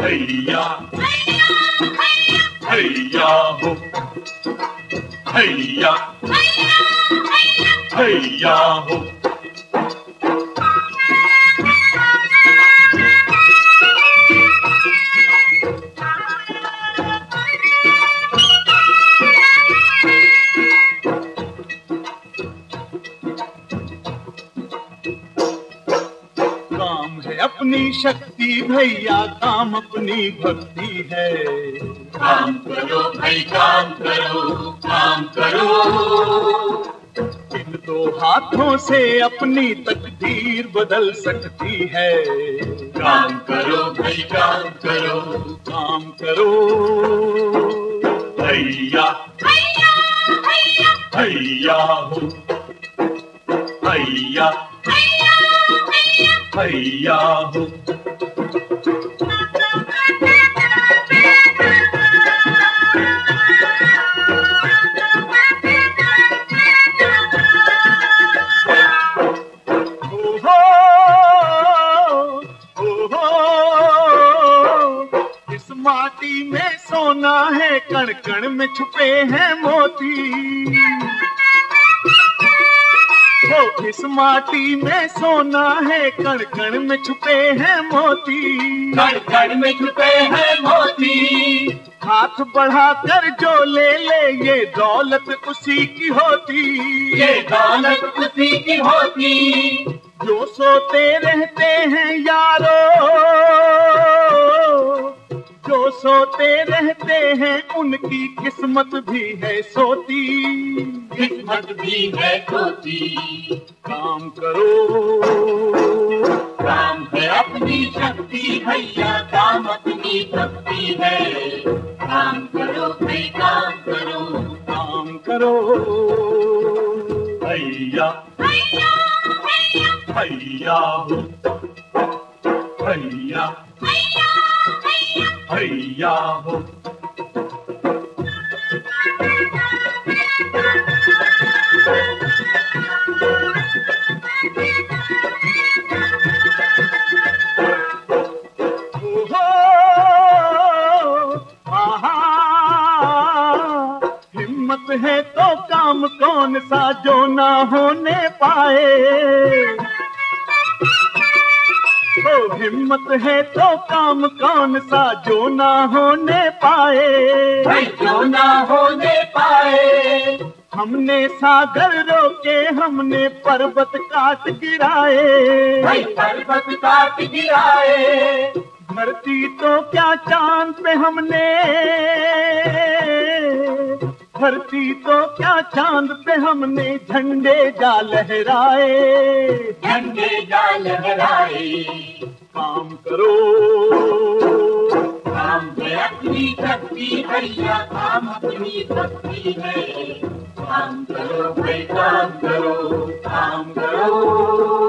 हैया हैया हो, हैया हैया हो। काम है अपनी शक्ति भैया, काम अपनी भक्ति है। काम करो भाई काम करो, काम करो। इन दो हाथों से अपनी तकदीर बदल सकती है। काम करो भाई काम करो, काम करो। हैया हैया हैया हैया हो, हैया हैया हैया हो। इस माटी में सोना है, कण कण में छुपे हैं मोती। इस माटी में सोना है, कण कण में छुपे हैं मोती। कण कण में छुपे हैं मोती। हाथ बढ़ाकर जो ले ले ये दौलत उसी की होती। ये दौलत उसी की होती। जो सोते रहते हैं यारो, जो सोते रहते हैं उनकी किस्मत भी है सोती। किस्मत भी है सोती। काम करो, काम है अपनी शक्ति भैया, काम अपनी भक्ति है। काम करो भाई काम करो, काम करो। हैया हैया हैया हैया हो, हैया हैया हैया हैया हो। हिम्मत है तो काम कौन सा जो ना होने पाए। हिम्मत है तो काम कौन सा जो ना होने पाए। भाई जो ना होने पाए। हमने सागर रोके, हमने पर्वत काट गिराए। भाई पर्वत काट गिराए। धरती तो क्या चांद पे हमने, धरती तो क्या चांद पे हमने झंडे जा लहराए। झंडे जा लहराए। काम करो, काम है अपनी शक्ति भैया, काम अपनी भक्ति है। काम करो भाई काम करो, काम करो।